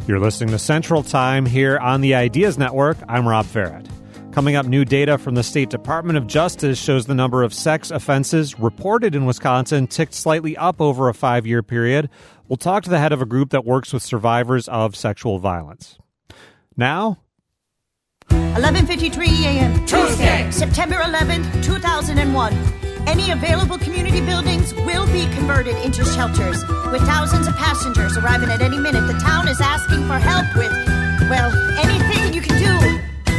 You're listening to Central Time here on the Ideas Network. I'm Rob Farrett. Coming up, new data from the State Department of Justice shows the number of sex offenses reported in Wisconsin ticked slightly up over a 5-year period. We'll talk to the head of a group that works with survivors of sexual violence. Now, 11:53 a.m. Tuesday, September 11th, 2001. Any available community buildings will be converted into shelters. With thousands of passengers arriving at any minute, the town is asking for help with, well, anything you can do.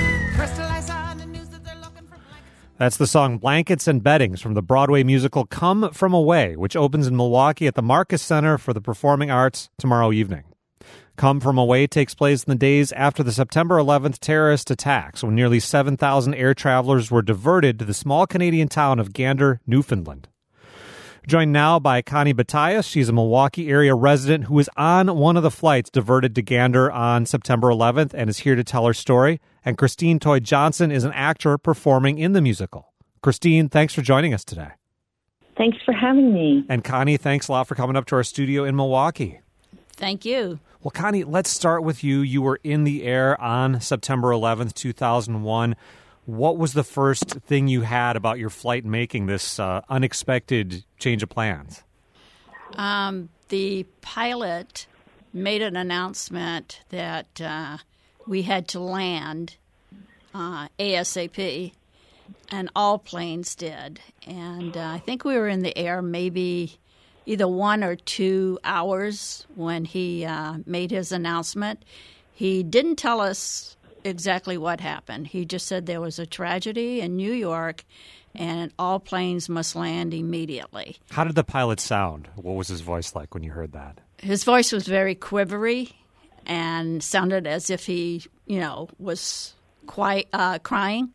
That's the song Blankets and Beddings from the Broadway musical Come From Away, which opens in Milwaukee at the Marcus Center for the Performing Arts tomorrow evening. Come From Away takes place in the days after the September 11th terrorist attacks, when nearly 7,000 air travelers were diverted to the small Canadian town of Gander, Newfoundland. Joined now by Connie Batias. She's a Milwaukee area resident who was on one of the flights diverted to Gander on September 11th and is here to tell her story. And Christine Toy Johnson is an actor performing in the musical. Christine, thanks for joining us today. Thanks for having me. And Connie, thanks a lot for coming up to our studio in Milwaukee. Thank you. Well, Connie, let's start with you. You were in the air on September 11th, 2001. What was the first thing you had about your flight making this unexpected change of plans? The pilot made an announcement that we had to land ASAP, and all planes did. And I think we were in the air maybe either 1 or 2 hours when he made his announcement. He didn't tell us exactly what happened. He just said there was a tragedy in New York and all planes must land immediately. How did the pilot sound? What was his voice like when you heard that? His voice was very quivery and sounded as if he, was quite crying.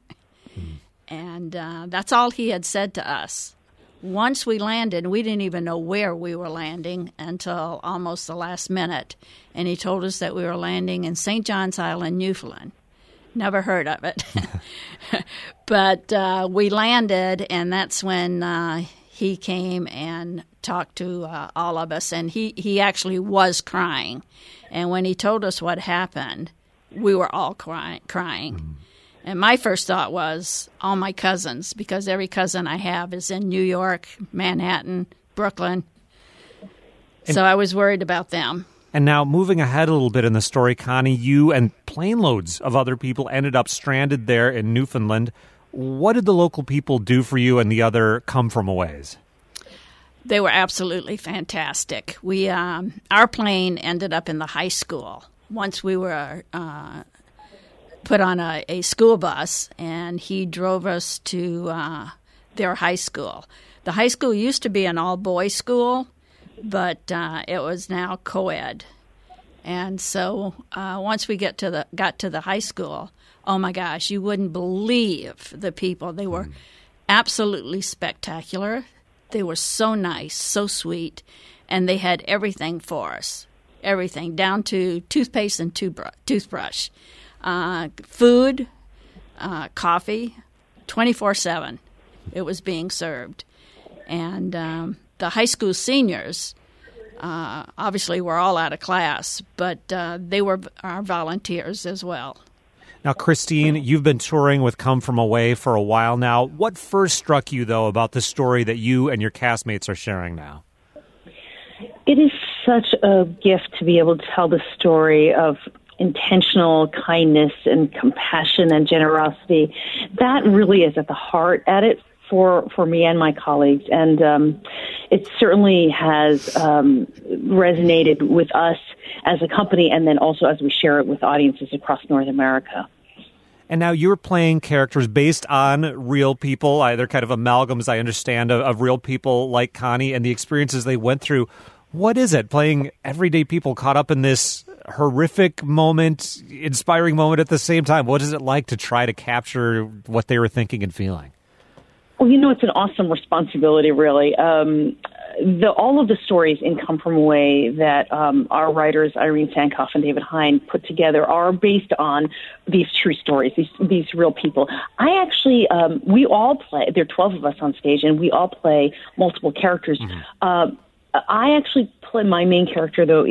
And that's all he had said to us. Once we landed, we didn't even know where we were landing until almost the last minute. And he told us that we were landing in St. John's Island, Newfoundland. Never heard of it. But we landed, and that's when he came and talked to all of us. And he actually was crying. And when he told us what happened, we were all crying. And my first thought was all my cousins, because every cousin I have is in New York, Manhattan, Brooklyn. So I was worried about them. And now, moving ahead a little bit in the story, Connie, you and plane loads of other people ended up stranded there in Newfoundland. What did the local people do for you and the other come-from-aways? They were absolutely fantastic. Our plane ended up in the high school. Once we were put on a school bus, and he drove us to their high school. The high school used to be an all-boys school, but it was now co-ed. And so once we got to the high school, oh my gosh, you wouldn't believe the people. They were absolutely spectacular. They were so nice, so sweet, and they had everything for us. Everything, down to toothpaste and toothbrush. Food, coffee, 24/7. It was being served. And the high school seniors, obviously, were all out of class, but they were our volunteers as well. Now, Christine, you've been touring with Come From Away for a while now. What first struck you, though, about the story that you and your castmates are sharing now? It is such a gift to be able to tell the story of intentional kindness and compassion and generosity. That really is at the heart at it for me and my colleagues. And it certainly has resonated with us as a company, and then also as we share it with audiences across North America. And now you're playing characters based on real people, either kind of amalgams, I understand, of real people like Connie and the experiences they went through. What is it, playing everyday people caught up in this horrific moment, inspiring moment at the same time? What is it like to try to capture what they were thinking and feeling? Well, it's an awesome responsibility, really. All of the stories in Come From Away that our writers, Irene Sankoff and David Hein, put together are based on these true stories, these real people. I actually, we all play, there are 12 of us on stage, and we all play multiple characters. I actually play, my main character, though, is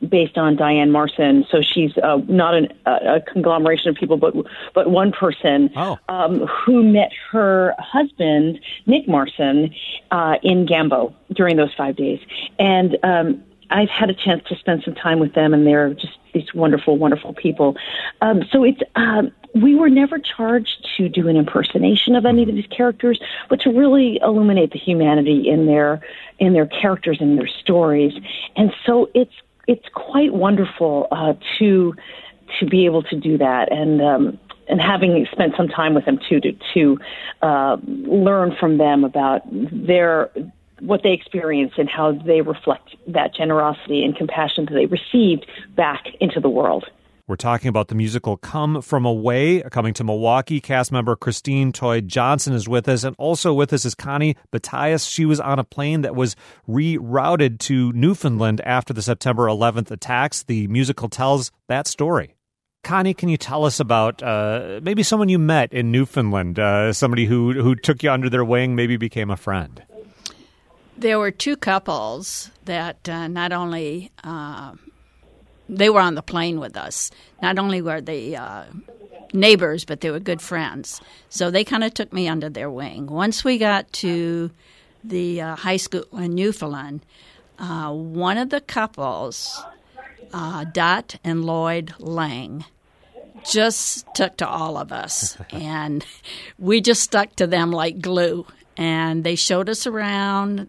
based on Diane Marson. So she's not a conglomeration of people, but one person who met her husband, Nick Marson, in Gambo during those 5 days. And I've had a chance to spend some time with them, and they're just these wonderful, wonderful people. So it's we were never charged to do an impersonation of any of these characters, but to really illuminate the humanity in their characters and their stories. And so it's quite wonderful to be able to do that, and having spent some time with them too, to learn from them about what they experience and how they reflect that generosity and compassion that they received back into the world. We're talking about the musical Come From Away, coming to Milwaukee. Cast member Christine Toy Johnson is with us, and also with us is Connie Batias. She was on a plane that was rerouted to Newfoundland after the September 11th attacks. The musical tells that story. Connie, can you tell us about maybe someone you met in Newfoundland, somebody who took you under their wing, maybe became a friend? There were two couples that not only they were on the plane with us. Not only were they neighbors, but they were good friends. So they kind of took me under their wing. Once we got to the high school in Newfoundland, one of the couples, Dot and Lloyd Lang, just took to all of us. And we just stuck to them like glue. And they showed us around.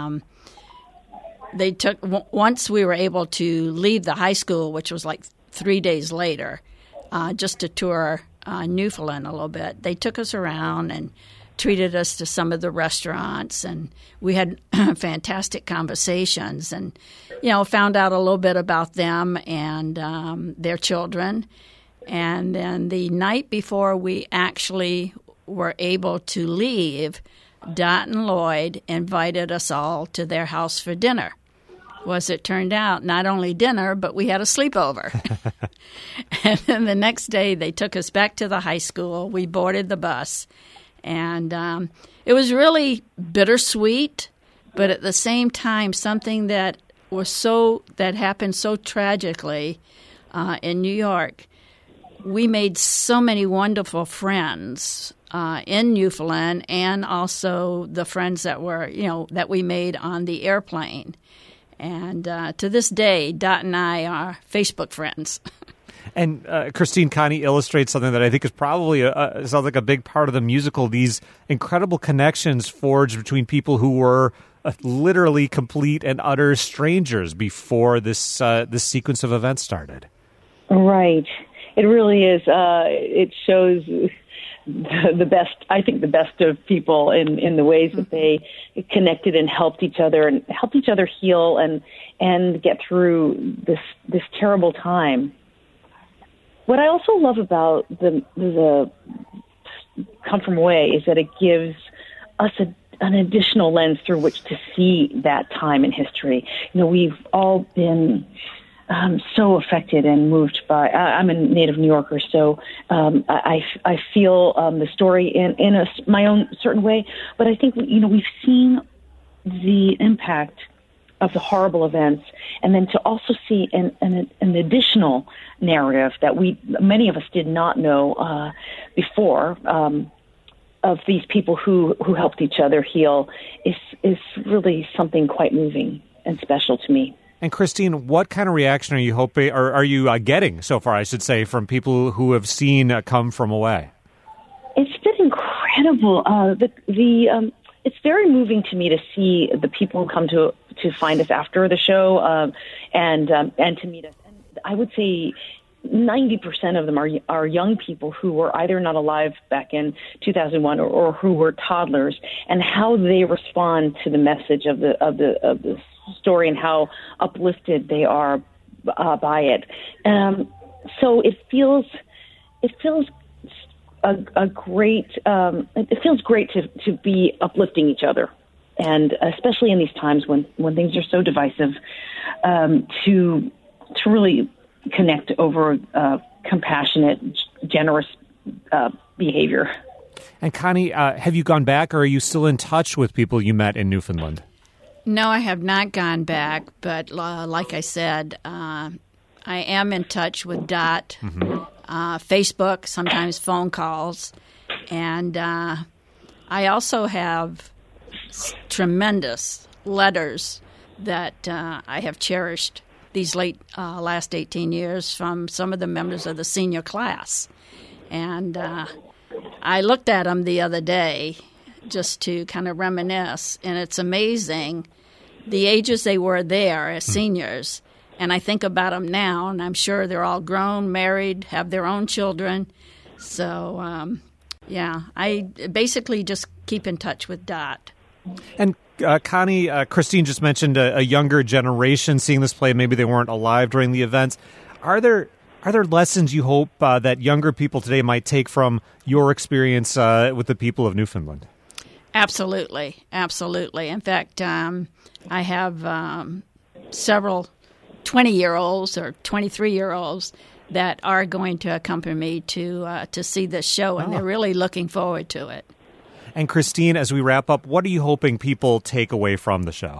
Once we were able to leave the high school, which was like 3 days later, just to tour Newfoundland a little bit, they took us around and treated us to some of the restaurants, and we had fantastic conversations, and found out a little bit about them and their children. And then the night before we actually were able to leave, Dot and Lloyd invited us all to their house for dinner. As it turned out, not only dinner, but we had a sleepover. And then the next day, they took us back to the high school. We boarded the bus. And it was really bittersweet, but at the same time, something that happened so tragically in New York. We made so many wonderful friends in Newfoundland, and also the friends that we made on the airplane. And to this day, Dot and I are Facebook friends. And Christine, Connie illustrates something that I think is probably sounds like a big part of the musical, these incredible connections forged between people who were literally complete and utter strangers before this sequence of events started. Right. It really is. It shows the best, I think, the best of people in the ways that they connected and helped each other heal and get through this terrible time. What I also love about the Come From Away is that it gives us an additional lens through which to see that time in history. We've all been so affected and moved by. I'm a native New Yorker, so I feel the story in my own certain way. But I think we've seen the impact of the horrible events, and then to also see an additional narrative that many of us did not know before of these people who helped each other heal is really something quite moving and special to me. And Christine, what kind of reaction are you hoping, or are you getting so far, I should say, from people who have seen Come From Away? It's been incredible. It's very moving to me to see the people who come to find us after the show and to meet us. And I would say 90% of them are young people who were either not alive back in 2001 or who were toddlers, and how they respond to the message of the story and how uplifted they are by it. So it feels great. It feels great to be uplifting each other, and especially in these times when things are so divisive, to really connect over compassionate, generous behavior. And Connie, have you gone back, or are you still in touch with people you met in Newfoundland? No, I have not gone back, but like I said, I am in touch with Dot, Facebook, sometimes phone calls, and I also have tremendous letters that I have cherished these last 18 years from some of the members of the senior class. And I looked at them the other day just to kind of reminisce, and it's amazing the ages they were there as seniors. And I think about them now, and I'm sure they're all grown, married, have their own children. So, I basically just keep in touch with Dot. And Connie, Christine just mentioned a younger generation seeing this play. Maybe they weren't alive during the events. Are there lessons you hope that younger people today might take from your experience with the people of Newfoundland? Absolutely. In fact, I have several 20-year-olds or 23-year-olds that are going to accompany me to see this show, and they're really looking forward to it. And Christine, as we wrap up, what are you hoping people take away from the show?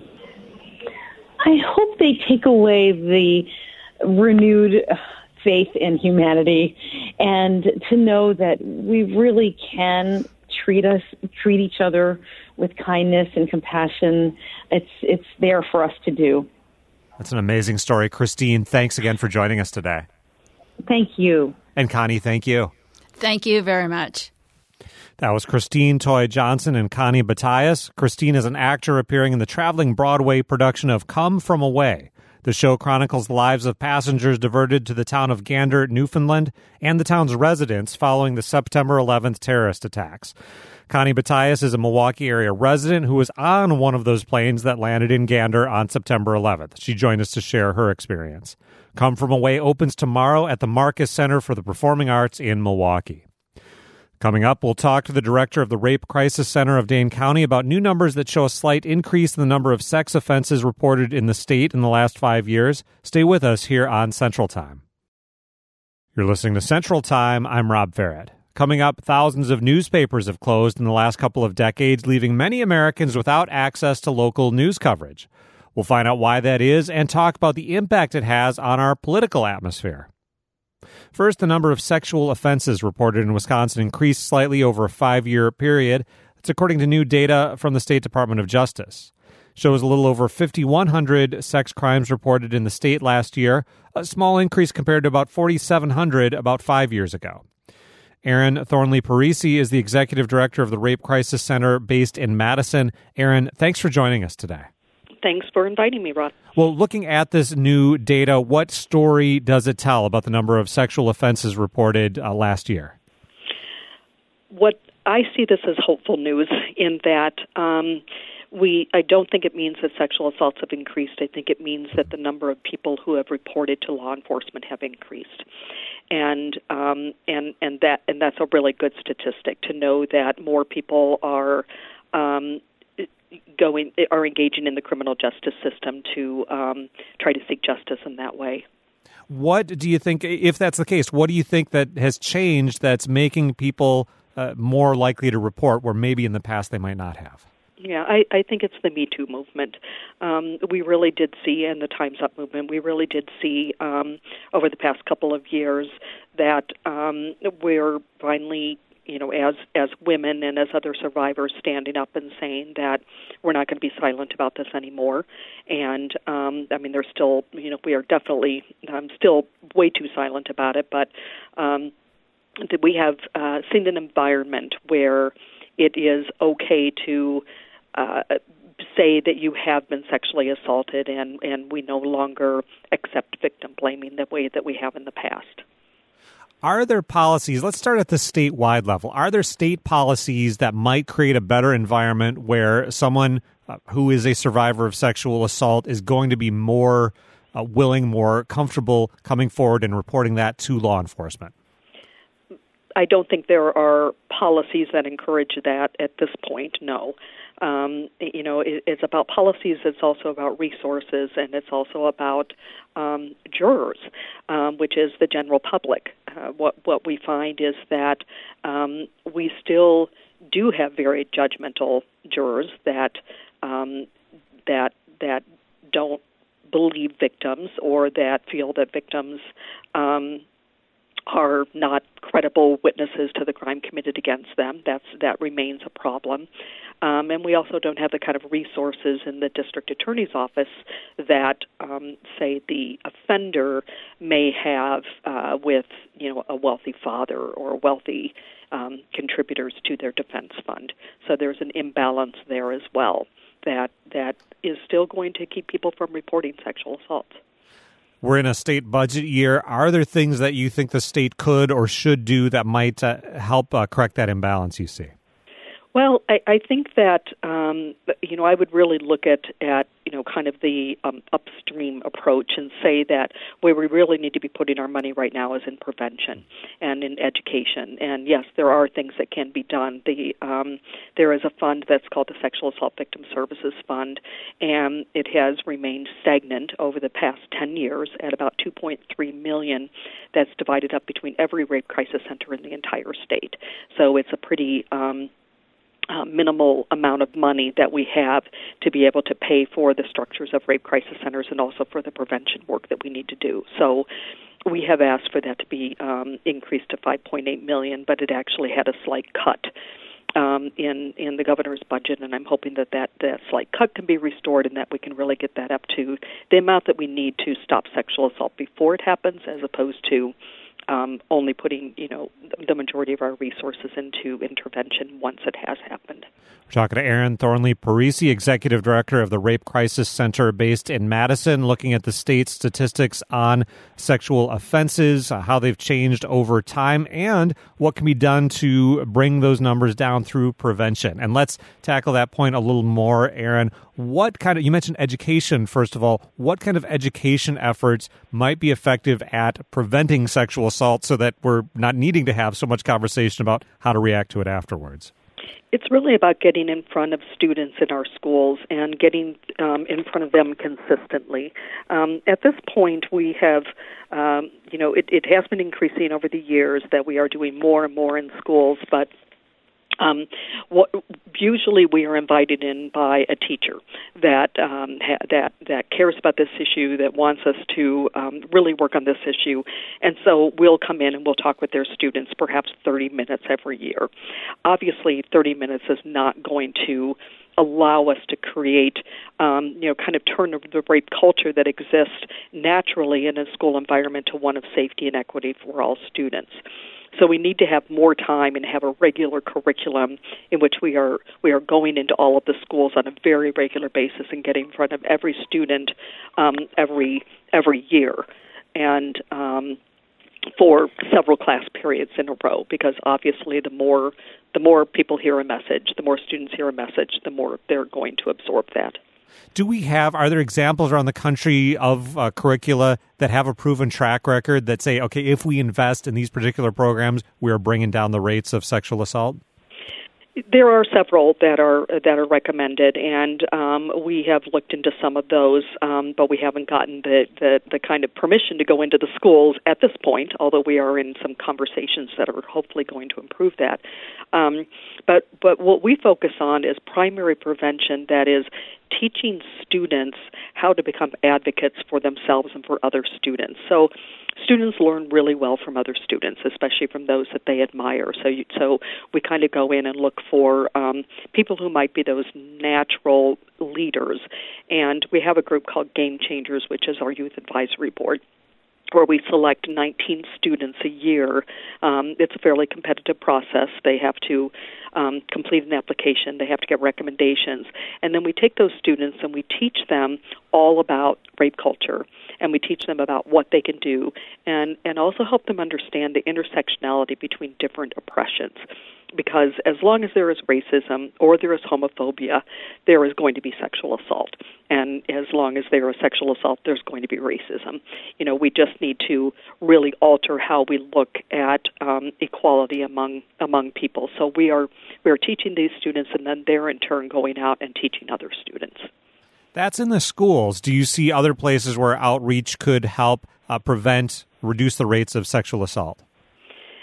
I hope they take away the renewed faith in humanity and to know that we really can treat each other with kindness and compassion. It's there for us to do. That's an amazing story. Christine, thanks again for joining us today. Thank you. And Connie, thank you. Thank you very much. That was Christine Toy Johnson and Connie Batias. Christine is an actor appearing in the traveling Broadway production of Come From Away. The show chronicles the lives of passengers diverted to the town of Gander, Newfoundland, and the town's residents following the September 11th terrorist attacks. Connie Batias is a Milwaukee area resident who was on one of those planes that landed in Gander on September 11th. She joined us to share her experience. Come From Away opens tomorrow at the Marcus Center for the Performing Arts in Milwaukee. Coming up, we'll talk to the director of the Rape Crisis Center of Dane County about new numbers that show a slight increase in the number of sex offenses reported in the state in the last 5 years. Stay with us here on Central Time. You're listening to Central Time. I'm Rob Farrett. Coming up, thousands of newspapers have closed in the last couple of decades, leaving many Americans without access to local news coverage. We'll find out why that is and talk about the impact it has on our political atmosphere. First, the number of sexual offenses reported in Wisconsin increased slightly over a 5-year period. That's according to new data from the State Department of Justice. It shows a little over 5,100 sex crimes reported in the state last year, a small increase compared to about 4,700 about 5 years ago. Erin Thornley-Parisi is the executive director of the Rape Crisis Center based in Madison. Erin, thanks for joining us today. Thanks for inviting me, Rod. Well, looking at this new data, what story does it tell about the number of sexual offenses reported last year? What I see this as hopeful news in that I don't think it means that sexual assaults have increased. I think it means that the number of people who have reported to law enforcement have increased. And that's a really good statistic to know that more people are engaging in the criminal justice system to try to seek justice in that way. What do you think, if that's the case, what do you think that has changed that's making people more likely to report where maybe in the past they might not have? Yeah, I think it's the Me Too movement. We really did see, and the Time's Up movement, we really did see over the past couple of years that we're finally, as women and as other survivors standing up and saying that we're not going to be silent about this anymore. And, there's still, we are definitely still way too silent about it, but we have seen an environment where it is okay to say that you have been sexually assaulted, and we no longer accept victim blaming the way that we have in the past. Are there policies, let's start at the statewide level, are there state policies that might create a better environment where someone who is a survivor of sexual assault is going to be more willing, more comfortable coming forward and reporting that to law enforcement? I don't think there are policies that encourage that at this point, no. It's about policies, it's also about resources, and it's also about jurors, which is the general public. What we find is that we still do have very judgmental jurors that don't believe victims or that feel that victims are not credible witnesses to the crime committed against them. That remains a problem. And we also don't have the kind of resources in the district attorney's office that, say, the offender may have with, a wealthy father or wealthy contributors to their defense fund. So there's an imbalance there as well that is still going to keep people from reporting sexual assaults. We're in a state budget year. Are there things that you think the state could or should do that might help correct that imbalance you see? Well, I think that, I would really look at kind of the upstream approach and say that where we really need to be putting our money right now is in prevention and in education. And yes, there are things that can be done. There is a fund that's called the Sexual Assault Victim Services Fund, and it has remained stagnant over the past 10 years at about $2.3 million that's divided up between every rape crisis center in the entire state. So it's a pretty minimal amount of money that we have to be able to pay for the structures of rape crisis centers and also for the prevention work that we need to do. So we have asked for that to be increased to $5.8 million, but it actually had a slight cut in the governor's budget, and I'm hoping that slight cut can be restored and that we can really get that up to the amount that we need to stop sexual assault before it happens, as opposed to only putting, the majority of our resources into intervention once it has happened. We're talking to Erin Thornley-Parisi, Executive Director of the Rape Crisis Center based in Madison, looking at the state's statistics on sexual offenses, how they've changed over time, and what can be done to bring those numbers down through prevention. And let's tackle that point a little more, Erin. You mentioned education, first of all. What kind of education efforts might be effective at preventing sexual assault so that we're not needing to have so much conversation about how to react to it afterwards? It's really about getting in front of students in our schools and getting in front of them consistently. At this point, we have, it has been increasing over the years that we are doing more and more in schools, but usually we are invited in by a teacher that cares about this issue, that wants us to really work on this issue, and so we'll come in and we'll talk with their students perhaps 30 minutes every year. Obviously, 30 minutes is not going to allow us to create, kind of turn the rape culture that exists naturally in a school environment to one of safety and equity for all students. So we need to have more time and have a regular curriculum in which we are going into all of the schools on a very regular basis and getting in front of every student every year, and for several class periods in a row. Because obviously, the more people hear a message, the more students hear a message, the more they're going to absorb that. Are there examples around the country of curricula that have a proven track record that say, okay, if we invest in these particular programs, we are bringing down the rates of sexual assault? There are several that are recommended, and we have looked into some of those, but we haven't gotten the kind of permission to go into the schools at this point, although we are in some conversations that are hopefully going to improve that. But what we focus on is primary prevention, that is teaching students how to become advocates for themselves and for other students. So students learn really well from other students, especially from those that they admire. So we kind of go in and look for people who might be those natural leaders. And we have a group called Game Changers, which is our youth advisory board, where we select 19 students a year. It's a fairly competitive process. They have to complete an application. They have to get recommendations. And then we take those students and we teach them all about rape culture, and we teach them about what they can do, and also help them understand the intersectionality between different oppressions. Because as long as there is racism or there is homophobia, there is going to be sexual assault. And as long as there is sexual assault, there's going to be racism. We just need to really alter how we look at equality among people. So we are teaching these students, and then they're in turn going out and teaching other students. That's in the schools. Do you see other places where outreach could help reduce the rates of sexual assault?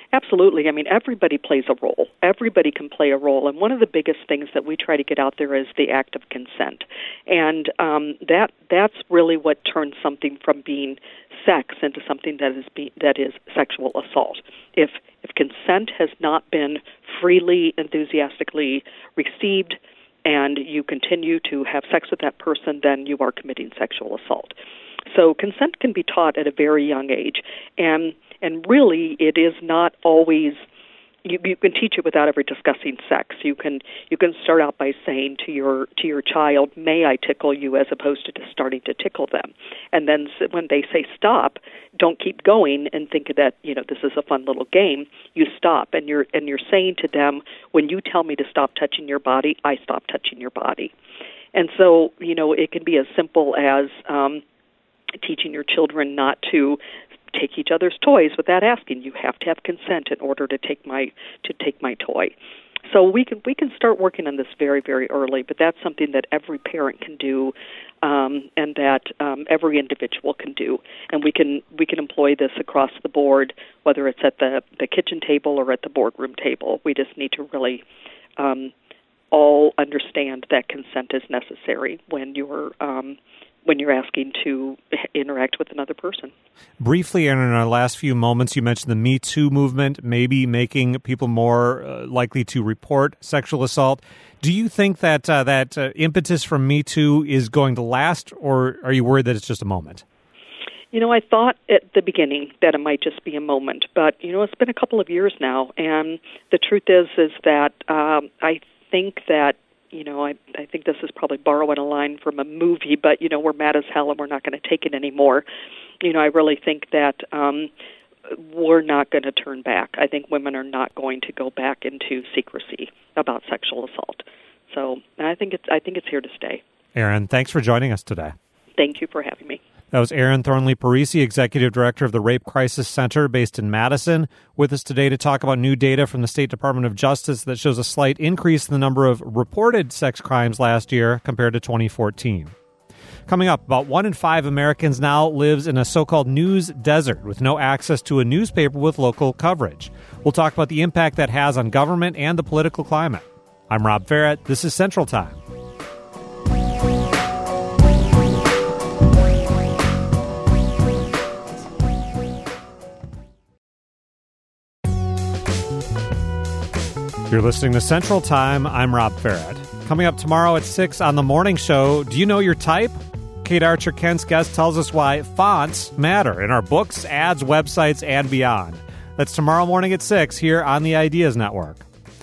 Absolutely. I mean, everybody plays a role. Everybody can play a role. And one of the biggest things that we try to get out there is the act of consent. And that's really what turns something from being sex into something that is sexual assault. If consent has not been freely, enthusiastically received, and you continue to have sex with that person, then you are committing sexual assault. So consent can be taught at a very young age, and really it is not always. You can teach it without ever discussing sex. You can start out by saying to your child, "May I tickle you?" as opposed to just starting to tickle them. And then when they say stop, don't keep going and think that this is a fun little game. You stop, and you're saying to them, "When you tell me to stop touching your body, I stop touching your body." And so it can be as simple as teaching your children not to take each other's toys without asking. You have to have consent in order to take my toy. So we can start working on this very, very early, but that's something that every parent can do, and that every individual can do. And we can employ this across the board, whether it's at the kitchen table or at the boardroom table. We just need to really all understand that consent is necessary when you're asking to interact with another person. Briefly, Erin, in our last few moments, you mentioned the Me Too movement, maybe making people more likely to report sexual assault. Do you think that that impetus from Me Too is going to last, or are you worried that it's just a moment? I thought at the beginning that it might just be a moment, but, it's been a couple of years now, and the truth is that I think that I think this is probably borrowing a line from a movie, but, we're mad as hell and we're not going to take it anymore. I really think that we're not going to turn back. I think women are not going to go back into secrecy about sexual assault. So I think it's here to stay. Erin, thanks for joining us today. Thank you for having me. That was Erin Thornley Parisi, Executive Director of the Rape Crisis Center based in Madison, with us today to talk about new data from the State Department of Justice that shows a slight increase in the number of reported sex crimes last year compared to 2014. Coming up, about 1 in 5 Americans now lives in a so-called news desert with no access to a newspaper with local coverage. We'll talk about the impact that has on government and the political climate. I'm Rob Farrett. This is Central Time. You're listening to Central Time. I'm Rob Farrett. Coming up tomorrow at 6 on The Morning Show, do you know your type? Kate Archer, Kent's guest, tells us why fonts matter in our books, ads, websites, and beyond. That's tomorrow morning at 6 here on the Ideas Network.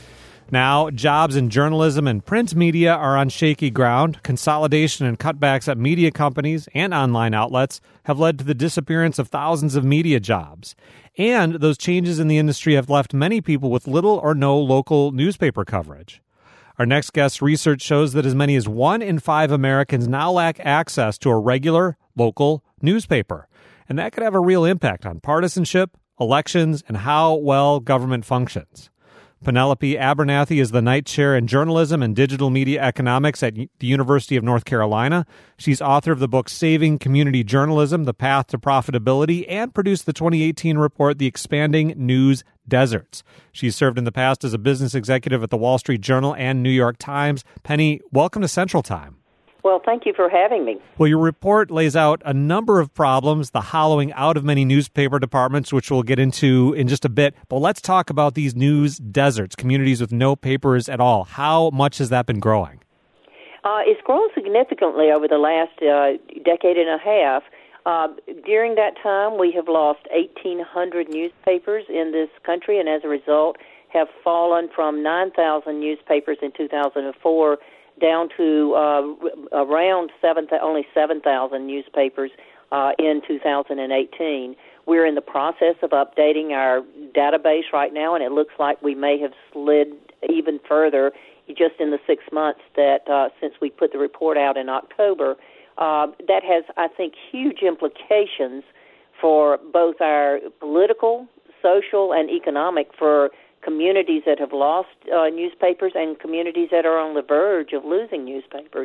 Now, jobs in journalism and print media are on shaky ground. Consolidation and cutbacks at media companies and online outlets have led to the disappearance of thousands of media jobs. And those changes in the industry have left many people with little or no local newspaper coverage. Our next guest's research shows that as many as 1 in 5 Americans now lack access to a regular, local newspaper. And that could have a real impact on partisanship, elections, and how well government functions. Penelope Abernathy is the Knight Chair in Journalism and Digital Media Economics at the University of North Carolina. She's author of the book Saving Community Journalism, The Path to Profitability, and produced the 2018 report, The Expanding News Deserts. She's served in the past as a business executive at the Wall Street Journal and New York Times. Penny, welcome to Central Time. Well, thank you for having me. Well, your report lays out a number of problems, the hollowing out of many newspaper departments, which we'll get into in just a bit. But let's talk about these news deserts, communities with no papers at all. How much has that been growing? It's grown significantly over the last decade and a half. During that time, we have lost 1,800 newspapers in this country, and as a result, have fallen from 9,000 newspapers in 2004 down to around only 7,000 newspapers in 2018. We're in the process of updating our database right now, and it looks like we may have slid even further just in the 6 months that since we put the report out in October. That has, I think, huge implications for both our political, social, and economic for communities that have lost newspapers and communities that are on the verge of losing newspapers.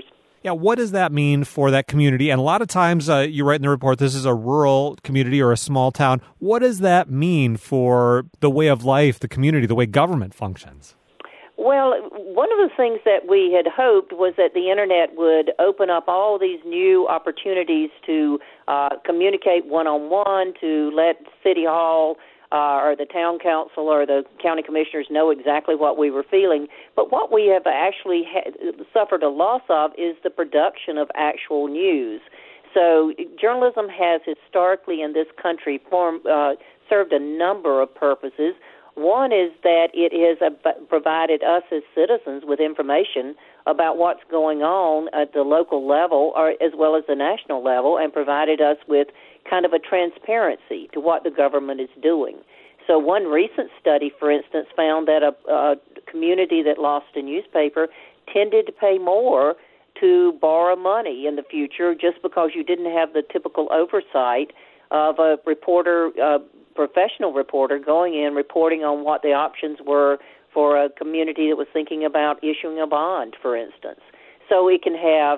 Yeah, what does that mean for that community? And a lot of times, you write in the report, this is a rural community or a small town. What does that mean for the way of life, the community, the way government functions? Well, one of the things that we had hoped was that the Internet would open up all these new opportunities to communicate one-on-one, to let City Hall or the town council or the county commissioners know exactly what we were feeling. But what we have actually suffered a loss of is the production of actual news. So journalism has historically in this country served a number of purposes. One is that it has provided us as citizens with information about what's going on at the local level or as well as the national level, and provided us with kind of a transparency to what the government is doing. So one recent study, for instance, found that a community that lost a newspaper tended to pay more to borrow money in the future just because you didn't have the typical oversight of a reporter, professional reporter going in, reporting on what the options were for a community that was thinking about issuing a bond, for instance. So it can have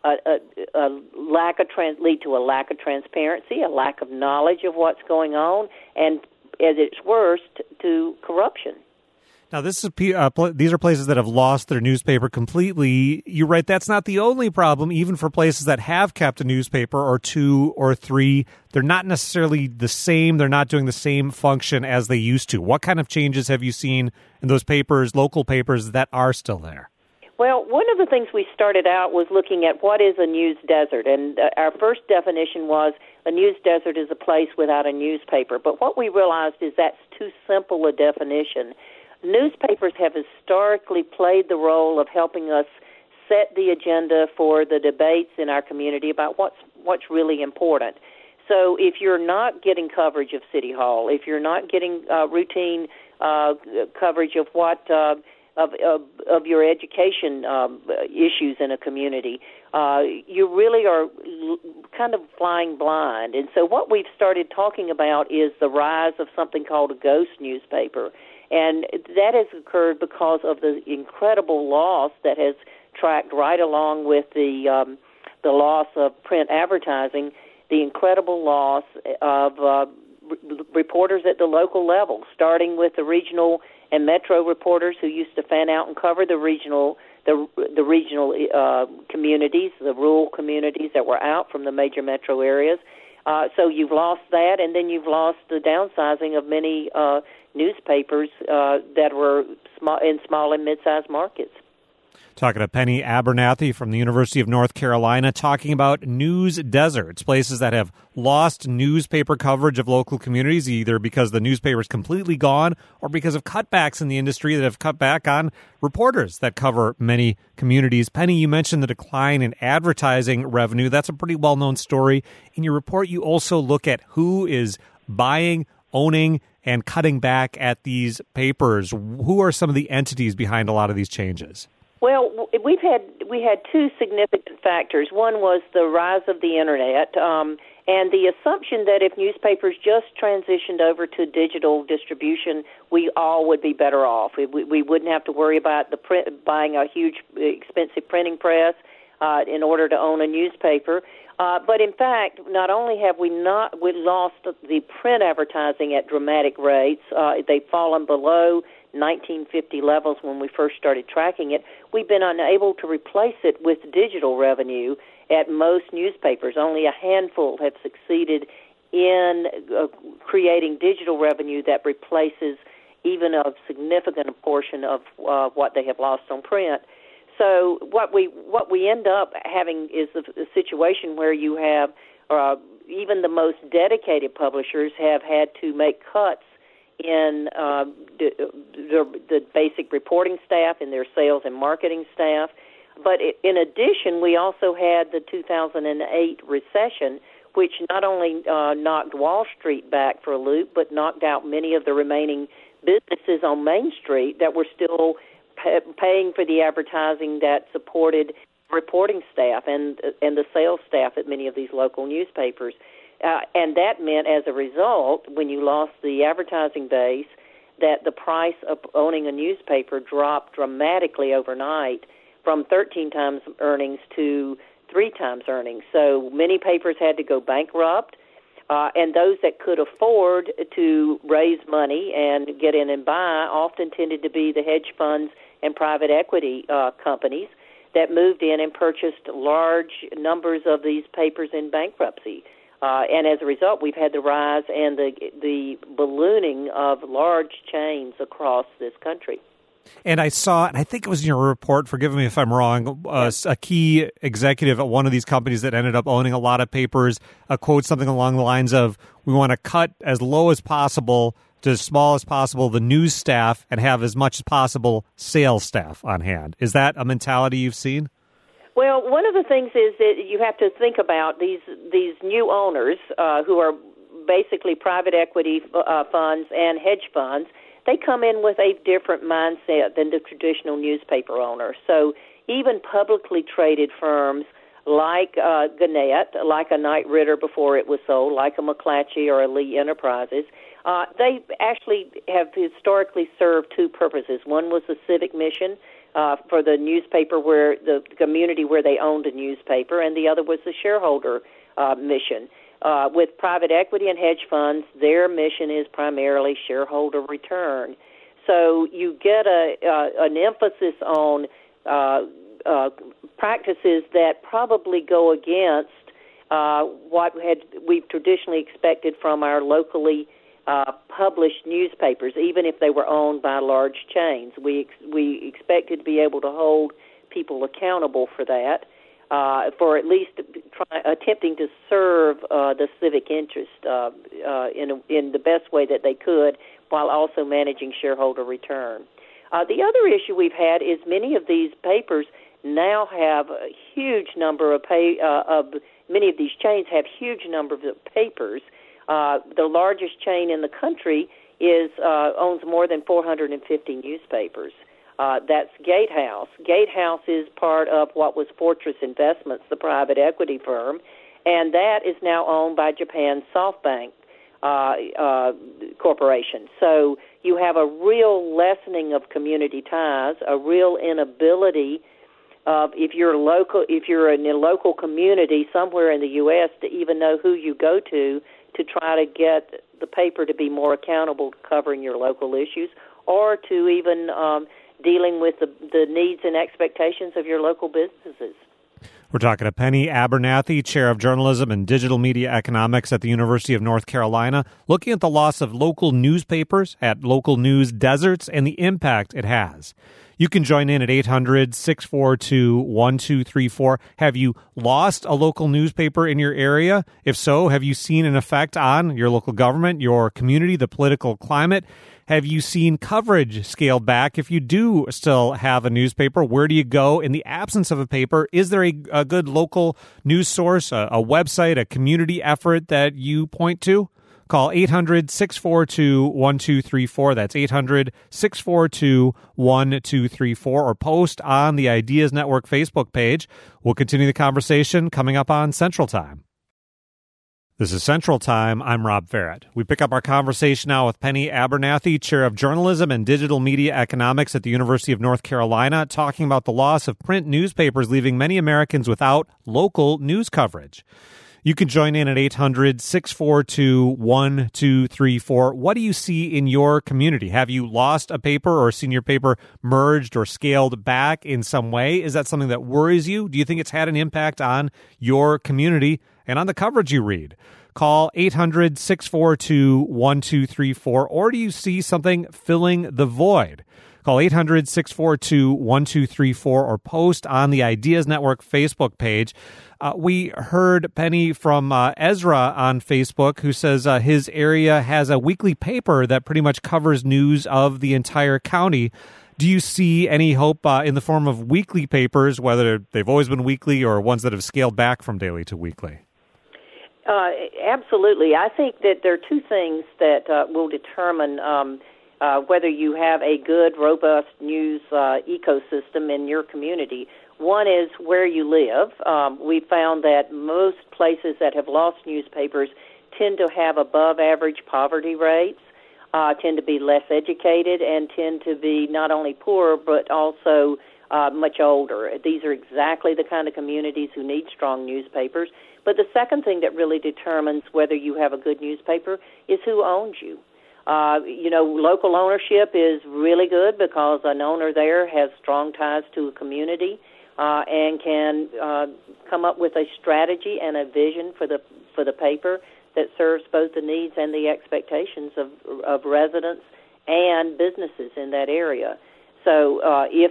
lead to a lack of transparency, a lack of knowledge of what's going on, and at its worst, to corruption. Now, these are places that have lost their newspaper completely. You write that's not the only problem. Even for places that have kept a newspaper or two or three, they're not necessarily the same. They're not doing the same function as they used to. What kind of changes have you seen in those papers, local papers, that are still there? Well, one of the things we started out was looking at what is a news desert, and our first definition was a news desert is a place without a newspaper. But what we realized is that's too simple a definition. Newspapers have historically played the role of helping us set the agenda for the debates in our community about what's really important. So if you're not getting coverage of City Hall, if you're not getting routine coverage of what of your education issues in a community, you really are kind of flying blind. And so what we've started talking about is the rise of something called a ghost newspaper. And that has occurred because of the incredible loss that has tracked right along with the loss of print advertising, the incredible loss of reporters at the local level, starting with the regional and metro reporters who used to fan out and cover the regional communities, the rural communities that were out from the major metro areas. So you've lost that, and then you've lost the downsizing of many newspapers that were in small and mid-sized markets. Talking to Penny Abernathy from the University of North Carolina, talking about news deserts, places that have lost newspaper coverage of local communities, either because the newspaper is completely gone or because of cutbacks in the industry that have cut back on reporters that cover many communities. Penny, you mentioned the decline in advertising revenue. That's a pretty well-known story. In your report, you also look at who is buying, owning, and cutting back at these papers. Who are some of the entities behind a lot of these changes? Well, we had two significant factors. One was the rise of the Internet, and the assumption that if newspapers just transitioned over to digital distribution, we all would be better off. We wouldn't have to worry about buying a huge, expensive printing press in order to own a newspaper. But in fact, not only have we lost the print advertising at dramatic rates, they've fallen below 1950 levels when we first started tracking it, we've been unable to replace it with digital revenue at most newspapers. Only a handful have succeeded in creating digital revenue that replaces even a significant portion of what they have lost on print. So what we end up having is a situation where you have even the most dedicated publishers have had to make cuts in the basic reporting staff, in their sales and marketing staff. But in addition, we also had the 2008 recession, which not only knocked Wall Street back for a loop, but knocked out many of the remaining businesses on Main Street that were still paying for the advertising that supported reporting staff and the sales staff at many of these local newspapers. And that meant, as a result, when you lost the advertising base, that the price of owning a newspaper dropped dramatically overnight from 13 times earnings to 3 times earnings. So many papers had to go bankrupt, and those that could afford to raise money and get in and buy often tended to be the hedge funds and private equity companies that moved in and purchased large numbers of these papers in bankruptcy. And as a result, we've had the rise and the ballooning of large chains across this country. And I saw, and I think it was in your report, forgive me if I'm wrong, a key executive at one of these companies that ended up owning a lot of papers, quote something along the lines of, we want to cut as low as possible to as small as possible the news staff and have as much as possible sales staff on hand. Is that a mentality you've seen? Well, one of the things is that you have to think about these new owners who are basically private equity funds and hedge funds. They come in with a different mindset than the traditional newspaper owner. So even publicly traded firms like Gannett, like a Knight Ridder before it was sold, like a McClatchy or a Lee Enterprises, they actually have historically served two purposes. One was the civic mission for the newspaper, where the community where they owned a newspaper, and the other was the shareholder mission. With private equity and hedge funds, their mission is primarily shareholder return. So you get an emphasis on practices that probably go against what we've traditionally expected from our locally published newspapers, even if they were owned by large chains. We expected to be able to hold people accountable for that, for at least attempting to serve the civic interest in the best way that they could, while also managing shareholder return. The other issue we've had is many of these papers now have a huge number of many of these chains have huge numbers of papers. The largest chain in the country owns more than 450 newspapers. That's Gatehouse. Gatehouse is part of what was Fortress Investments, the private equity firm, and that is now owned by Japan's SoftBank Corporation. So you have a real lessening of community ties, a real inability of, if you're in a local community somewhere in the U.S., to even know who you go to try to get the paper to be more accountable to covering your local issues, or to even dealing with the needs and expectations of your local businesses. We're talking to Penny Abernathy, Chair of Journalism and Digital Media Economics at the University of North Carolina, looking at the loss of local newspapers at local news deserts and the impact it has. You can join in at 800-642-1234. Have you lost a local newspaper in your area? If so, have you seen an effect on your local government, your community, the political climate? Have you seen coverage scaled back? If you do still have a newspaper, where do you go in the absence of a paper? Is there a good local news source, a website, a community effort that you point to? Call 800-642-1234. That's 800-642-1234, or post on the Ideas Network Facebook page. We'll continue the conversation coming up on Central Time. This is Central Time. I'm Rob Farrett. We pick up our conversation now with Penny Abernathy, Chair of Journalism and Digital Media Economics at the University of North Carolina, talking about the loss of print newspapers, leaving many Americans without local news coverage. You can join in at 800-642-1234. What do you see in your community? Have you lost a paper or seen your paper merged or scaled back in some way? Is that something that worries you? Do you think it's had an impact on your community and on the coverage you read? Call 800-642-1234. Or do you see something filling the void? Call 800-642-1234 or post on the Ideas Network Facebook page. We heard, Penny, from Ezra on Facebook, who says his area has a weekly paper that pretty much covers news of the entire county. Do you see any hope in the form of weekly papers, whether they've always been weekly or ones that have scaled back from daily to weekly? Absolutely. I think that there are two things that will determine whether you have a good, robust news ecosystem in your community. One is where you live. We found that most places that have lost newspapers tend to have above-average poverty rates, tend to be less educated, and tend to be not only poor but also much older. These are exactly the kind of communities who need strong newspapers. But the second thing that really determines whether you have a good newspaper is who owns you. Local ownership is really good because an owner there has strong ties to a community and can come up with a strategy and a vision for the paper that serves both the needs and the expectations of residents and businesses in that area. So if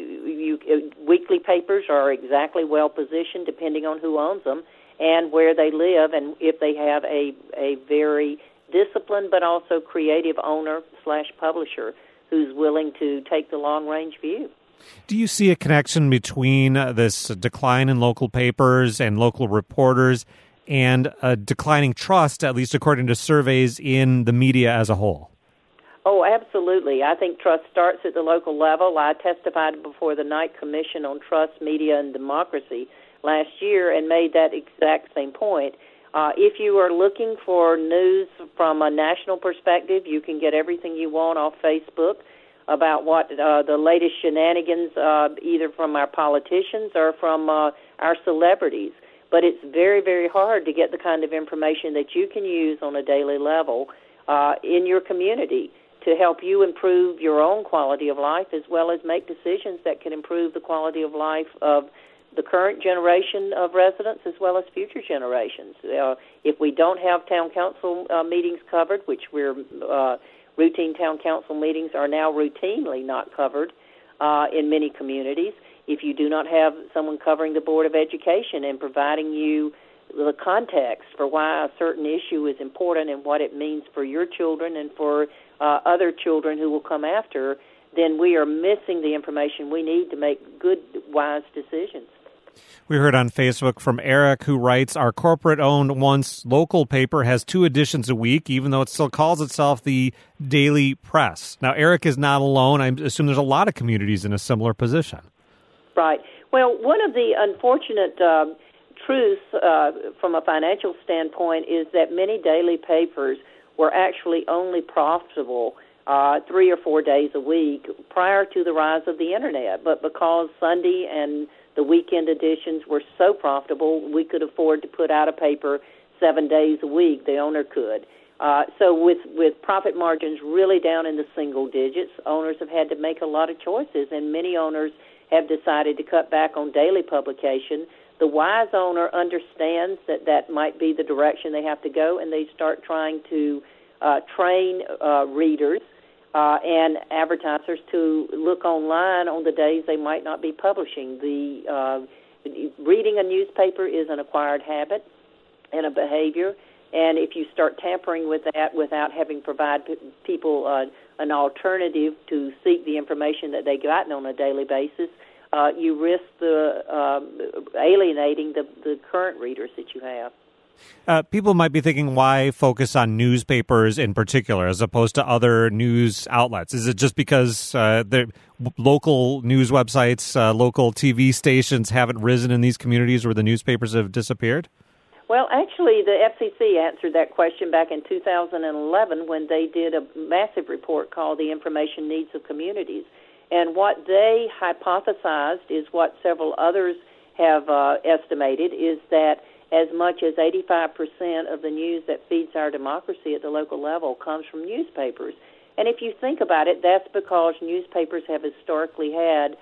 weekly papers are exactly well positioned, depending on who owns them and where they live, and if they have a very disciplined but also creative owner/publisher who's willing to take the long-range view. Do you see a connection between this decline in local papers and local reporters and a declining trust, at least according to surveys, in the media as a whole? Oh, absolutely. I think trust starts at the local level. I testified before the Knight Commission on Trust, Media, and Democracy last year and made that exact same point. If you are looking for news from a national perspective, you can get everything you want off Facebook about what the latest shenanigans, either from our politicians or from our celebrities. But it's very, very hard to get the kind of information that you can use on a daily level in your community to help you improve your own quality of life, as well as make decisions that can improve the quality of life of the current generation of residents as well as future generations. If we don't have town council meetings covered, which routine town council meetings are now routinely not covered in many communities, if you do not have someone covering the Board of Education and providing you the context for why a certain issue is important and what it means for your children and for other children who will come after, then we are missing the information we need to make good, wise decisions. We heard on Facebook from Eric, who writes, our corporate-owned once local paper has 2 editions a week, even though it still calls itself the Daily Press. Now, Eric is not alone. I assume there's a lot of communities in a similar position. Right. Well, one of the unfortunate truths from a financial standpoint is that many daily papers were actually only profitable 3 or 4 days a week prior to the rise of the Internet. But because Sunday and the weekend editions were so profitable, we could afford to put out a paper 7 days a week. The owner could. So with profit margins really down in the single digits, owners have had to make a lot of choices, and many owners have decided to cut back on daily publication. The wise owner understands that that might be the direction they have to go, and they start trying to train readers and advertisers to look online on the days they might not be publishing. Reading a newspaper is an acquired habit and a behavior, and if you start tampering with that without having provided people an alternative to seek the information that they've gotten on a daily basis, you risk alienating the current readers that you have. People might be thinking, why focus on newspapers in particular as opposed to other news outlets? Is it just because the local news websites, local TV stations haven't risen in these communities where the newspapers have disappeared? Well, actually, the FCC answered that question back in 2011 when they did a massive report called The Information Needs of Communities. And what they hypothesized is what several others have estimated, is that as much as 85% of the news that feeds our democracy at the local level comes from newspapers. And if you think about it, that's because newspapers have historically had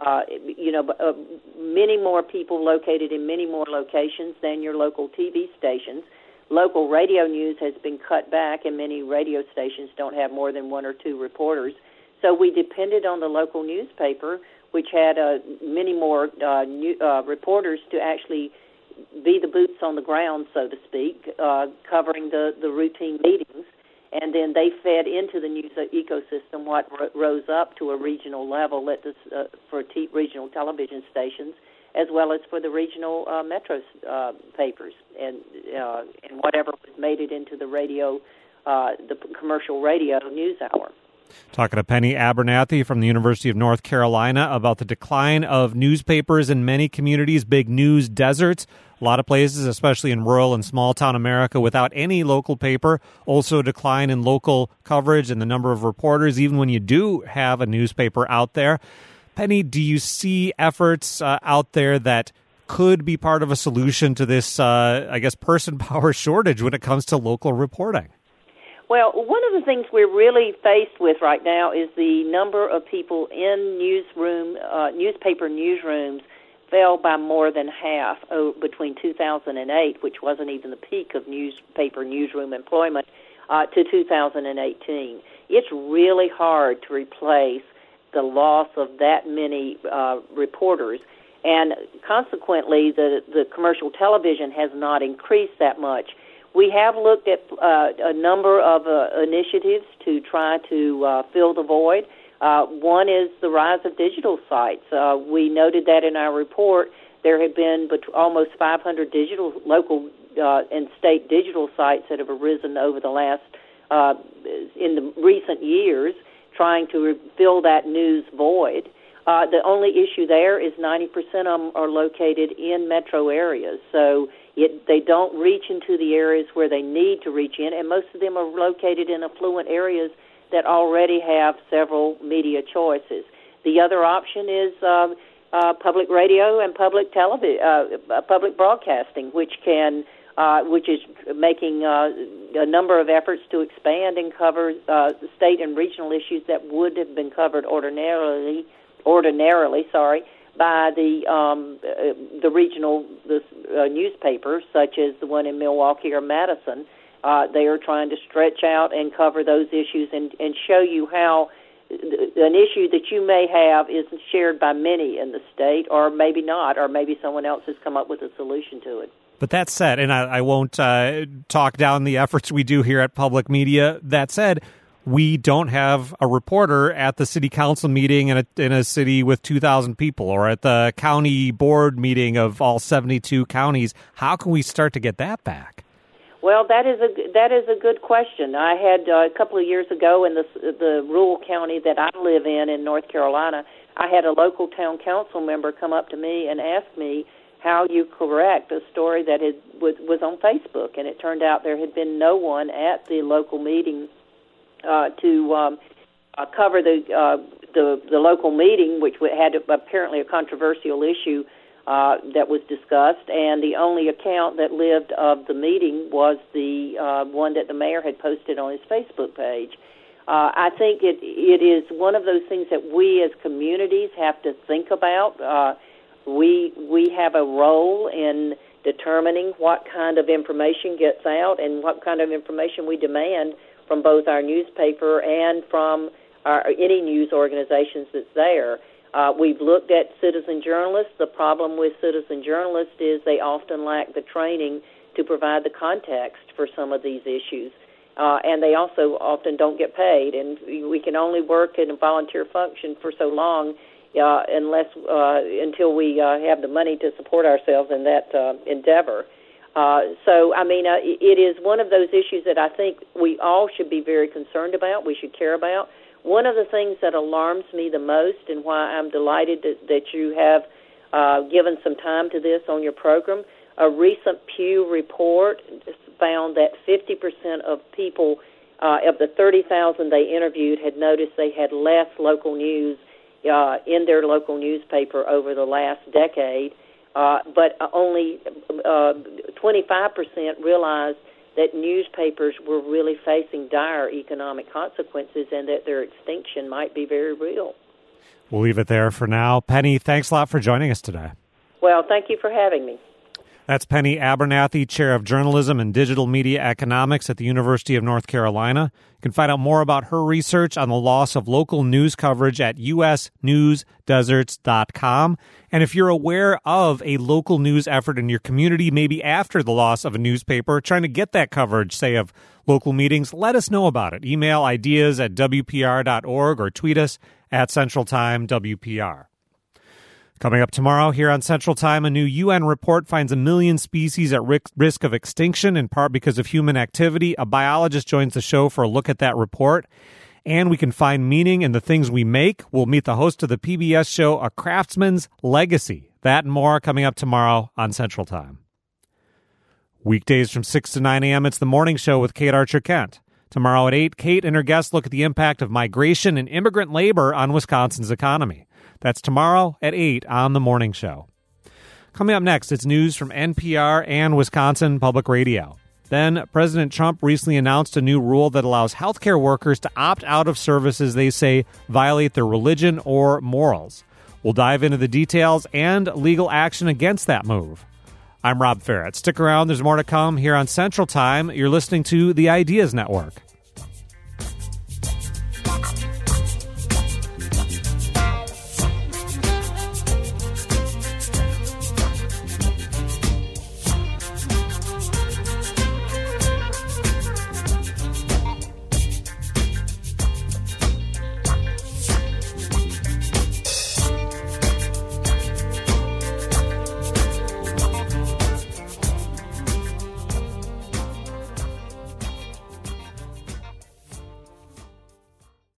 many more people located in many more locations than your local TV stations. Local radio news has been cut back, and many radio stations don't have more than 1 or 2 reporters. So we depended on the local newspaper, which had many more reporters to actually be the boots on the ground, so to speak, covering the routine meetings. And then they fed into the news ecosystem what rose up to a regional level for regional television stations, as well as for the regional metro papers and whatever made it into the radio, the commercial radio news hour. Talking to Penny Abernathy from the University of North Carolina about the decline of newspapers in many communities, big news deserts. A lot of places, especially in rural and small-town America, without any local paper. Also a decline in local coverage and the number of reporters, even when you do have a newspaper out there. Penny, do you see efforts out there that could be part of a solution to this, person power shortage when it comes to local reporting? Well, one of the things we're really faced with right now is the number of people in newspaper newsrooms fell by more than half between 2008, which wasn't even the peak of newspaper newsroom employment, to 2018. It's really hard to replace the loss of that many reporters, and consequently, the commercial television has not increased that much. We have looked at a number of initiatives to try to fill the void. One is the rise of digital sites. We noted that in our report there have been almost 500 local and state digital sites that have arisen over the last, in the recent years, trying to fill that news void. The only issue there is 90% of them are located in metro areas, so they don't reach into the areas where they need to reach in, and most of them are located in affluent areas that already have several media choices. The other option is public radio and public broadcasting, which is making a number of efforts to expand and cover state and regional issues that would have been covered ordinarily, by the regional newspapers, such as the one in Milwaukee or Madison. They are trying to stretch out and cover those issues and show you how an issue that you may have is shared by many in the state, or maybe not, or maybe someone else has come up with a solution to it. But that said, and I won't talk down the efforts we do here at Public Media, that said, we don't have a reporter at the city council meeting in a city with 2,000 people, or at the county board meeting of all 72 counties. How can we start to get that back? Well, that is a good question. I had a couple of years ago in the rural county that I live in North Carolina, I had a local town council member come up to me and ask me how you correct a story that was on Facebook, and it turned out there had been no one at the local meeting to cover the local meeting, which had apparently a controversial issue that was discussed, and the only account that lived of the meeting was the one that the mayor had posted on his Facebook page. I think it is one of those things that we as communities have to think about. We have a role in determining what kind of information gets out and what kind of information we demand from both our newspaper and from any news organizations that's there. We've looked at citizen journalists. The problem with citizen journalists is they often lack the training to provide the context for some of these issues. And they also often don't get paid. And we can only work in a volunteer function for so long until we have the money to support ourselves in that endeavor. It is one of those issues that I think we all should be very concerned about, we should care about. One of the things that alarms me the most, and why I'm delighted that you have given some time to this on your program, a recent Pew report found that 50% of people, of the 30,000 they interviewed, had noticed they had less local news in their local newspaper over the last decade. But only 25% realized that newspapers were really facing dire economic consequences and that their extinction might be very real. We'll leave it there for now. Penny, thanks a lot for joining us today. Well, thank you for having me. That's Penny Abernathy, Chair of Journalism and Digital Media Economics at the University of North Carolina. You can find out more about her research on the loss of local news coverage at usnewsdeserts.com. And if you're aware of a local news effort in your community, maybe after the loss of a newspaper, trying to get that coverage, say, of local meetings, let us know about it. Email ideas@wpr.org or tweet us at CentralTimeWPR. Coming up tomorrow here on Central Time, a new UN report finds 1 million species at risk of extinction, in part because of human activity. A biologist joins the show for a look at that report. And we can find meaning in the things we make. We'll meet the host of the PBS show, A Craftsman's Legacy. That and more coming up tomorrow on Central Time. Weekdays from 6 to 9 a.m., it's The Morning Show with Kate Archer-Kent. Tomorrow at 8, Kate and her guests look at the impact of migration and immigrant labor on Wisconsin's economy. That's tomorrow at 8 on The Morning Show. Coming up next, it's news from NPR and Wisconsin Public Radio. Then, President Trump recently announced a new rule that allows healthcare workers to opt out of services they say violate their religion or morals. We'll dive into the details and legal action against that move. I'm Rob Ferrett. Stick around. There's more to come here on Central Time. You're listening to the Ideas Network.